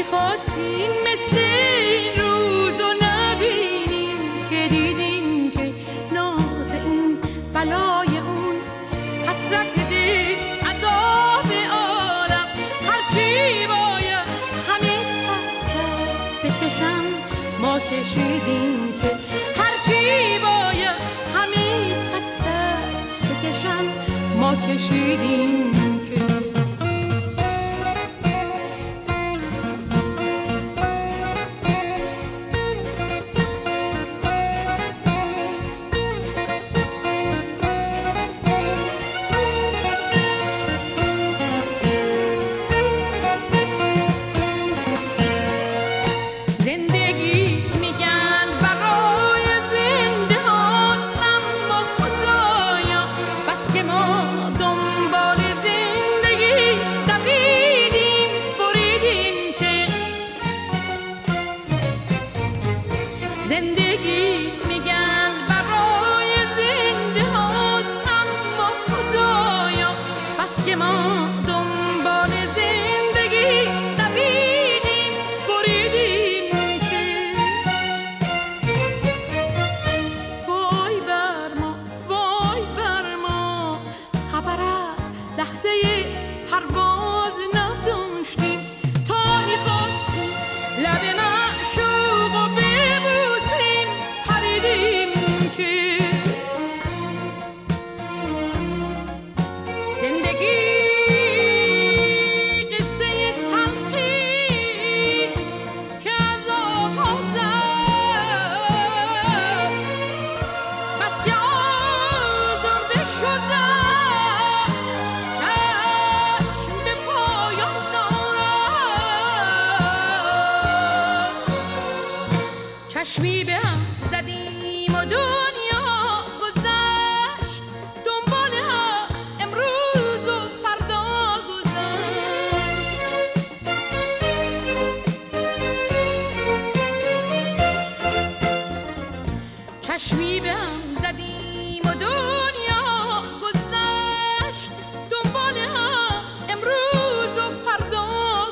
میخواستیم مثل این روزو نبینیم که دیدیم که ناز این بلای اون حسرت دل عذاب عالم هرچی باید همه تحت بکشم ما کشیدیم که هرچی باید همه تحت بکشم ما کشیدیم که زندگی میگن برای زنده هاست اما خدایا بس که ما دنبال زندگی دویدیم بریدیم که زندگی میگن برای زنده هاست اما خدایا بس که ما دنبال زندگی دویدیم بریدیم لحظه پرواز نداشتیم تا میخواستیم لب معشوق و ببوسیم پریدیم که زندگی قصه تلخیست که از آغاز بس که آزرده شدم چشمی به هم زدیم و دنیا گذشت دنبال هم امروز و فردا گذشت چشمی به هم زدیم و دنیا گذشت دنبال هم امروز و فردا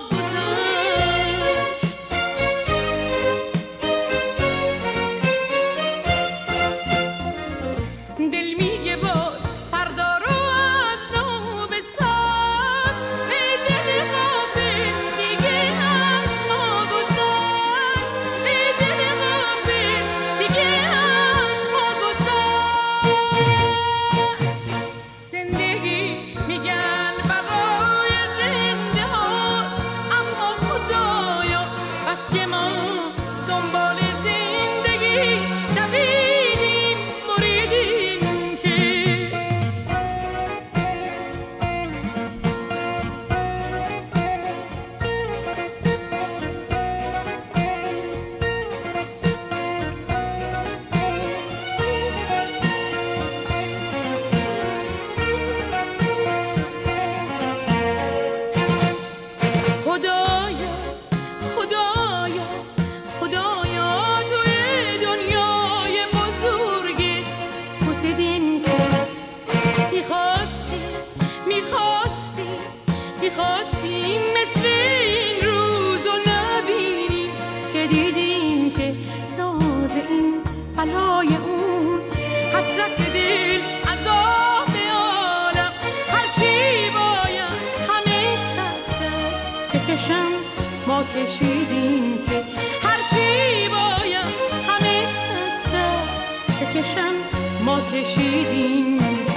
میخواستیم مثل این روزو نبینیم که دیدیم که ناز این بلای اون حسرت دل عذاب عالم هرچی باید همه تحت بکشم ما کشیدیم که هرچی باید همه تحت بکشم ما کشیدیم